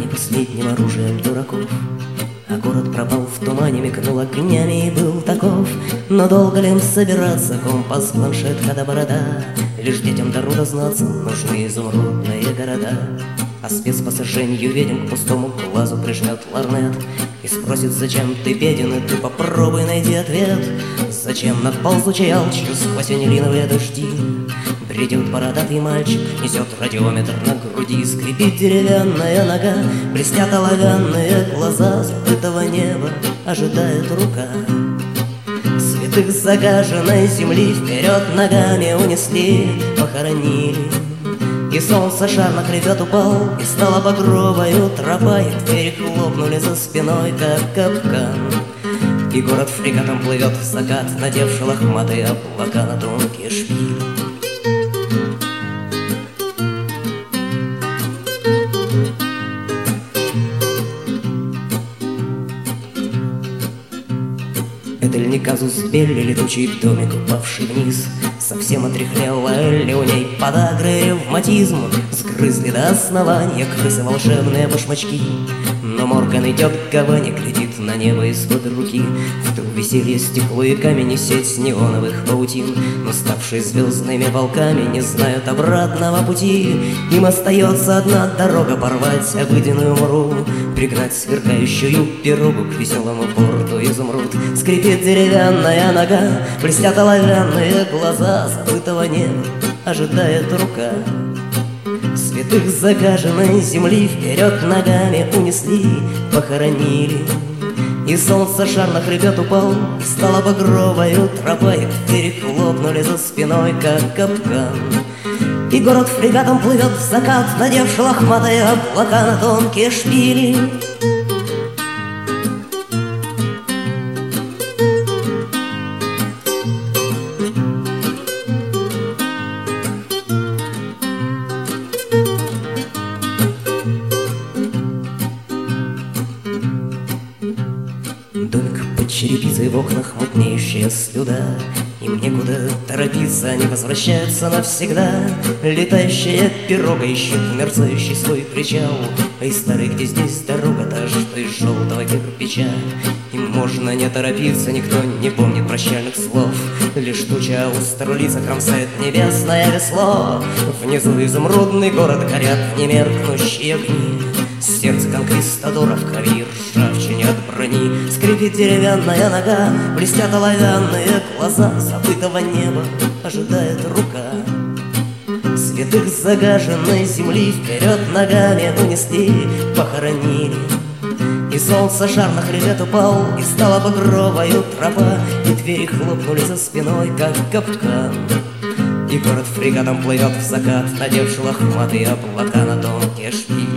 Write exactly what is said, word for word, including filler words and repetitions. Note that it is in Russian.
романе последним оружием дураков. А город пропал в тумане, мигнул огнями и был таков. Но долго ли им собираться, компас, планшет, хода, борода? Лишь детям до рода знаться нужны изумрудные города. А спец по сожжению ведьм к пустому глазу прижмет ларнет и спросит, зачем ты беден, и ты попробуй найди ответ. Зачем над ползучей алчью сквозь анилиновые дожди бредет бородатый мальчик, несет радиометр на груди, скрипит деревянная нога, блестят оловянные глаза, забытого неба ожидает рука. Святых с загаженной земли вперед ногами унесли, похоронили. И солнце шар на хребет упал, и стала багровою тропа, и двери хлопнули за спиной, как капкан. И город фрегатом плывет в закат, надевший лохматые облака на тонкие шпили. Это ли не казус белли, летучий домик, упавший вниз? Совсем отряхлела ли у ней подагры, ревматизм? Сгрызли до основания крысы волшебные башмачки. Но Морган идет к гавани, глядит на небо из-под руки. Вдруг веселье стекло и камень, и сеть неоновых паутин. Но ставшие звездными волками не знают обратного пути. Им остается одна дорога — порвать обыденную мру, пригнать сверкающую пирогу к веселому порту изумруд. Скрипит деревянная нога, блестят оловянные глаза, забытого неба ожидает рука. Святых с загаженной земли вперед ногами унесли, похоронили. И солнце шар на хребет упал, и стала багровою тропа, и двери хлопнули за спиной, как капкан. И город фрегатом плывет в закат, надевший лохматые облака на тонкие шпили. Домик под черепицей, в окнах мутнеющая слюда. Им некуда торопиться, они возвращаются навсегда. Летающая пирога ищет мерцающий свой причал. Эй, старый, где здесь дорога, та что из желтого кирпича? Им можно не торопиться, никто не помнит прощальных слов. Лишь туча у старлица кромсает небесное весло. Внизу изумрудный город, горят немеркнущие огни. Сердце конквистадора в крови, ржавчине от брони. Скрипит деревянная нога, блестят оловянные глаза, забытого неба ожидает рука. Святых с загаженной земли вперед ногами унесли, похоронили. И солнце шар на хребет упал, и стала багровою тропа, и двери хлопнули за спиной, как капкан. И город фрегатом плывет в закат, надевший лохматые облака на тонкие шпили.